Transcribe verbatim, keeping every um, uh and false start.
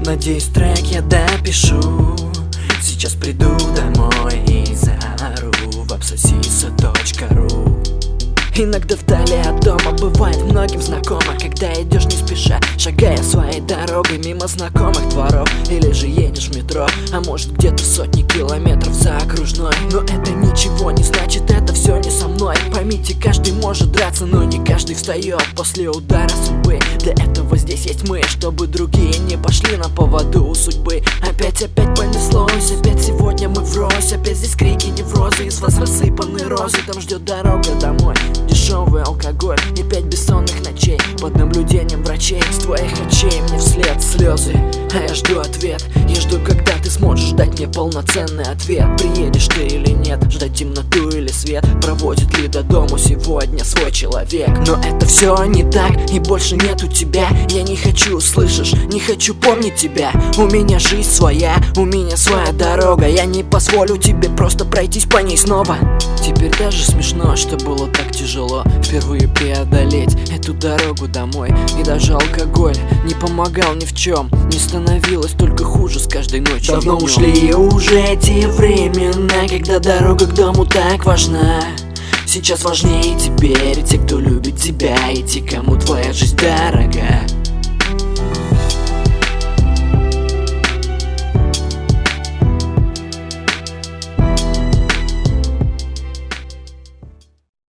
Надеюсь, трек я допишу. Сейчас приду домой и заору в абсосиса точка ру. Иногда вдали от дома бывает многим знакомо, когда идешь не спеша, шагая своей дорогой мимо знакомых дворов. Или же едешь в метро, а может где-то сотни километров за окружной. Но это ничего не значит, это все не со мной. Поймите, каждый может драться, но не каждый встает после удара судьбы. Для этого здесь есть мы, чтобы другие не пошли на поводу у судьбы. Опять, опять понеслось, опять сегодня мы врозь. Опять здесь крики, неврозы, из вас рассыпаны розы. Там ждет дорога домой, дешевый алкоголь и пять бессонных ночей под наблюдением врачей. С твоих очей мне вслед слезы, а я жду ответ. Я жду, когда ты сможешь дать мне полноценный ответ. Приедешь ты или нет, ждать темноту или свет, проводит ли до дому сегодня свой человек. Но это все не так, и больше нету тебя. Я не хочу, слышишь, не хочу помнить тебя. У меня жизнь своя, у меня своя дорога. Я не позволю тебе просто пройтись по ней снова. Теперь даже смешно, что было так тяжело впервые преодолеть эту дорогу домой. И даже алкоголь не помогал ни в чем, не становилось только хуже с каждой ночью. Давно ушли уже те времена, когда дорога к дому так важна. Сейчас важнее теперь те, кто любит тебя, и те, кому твоя жизнь дорога.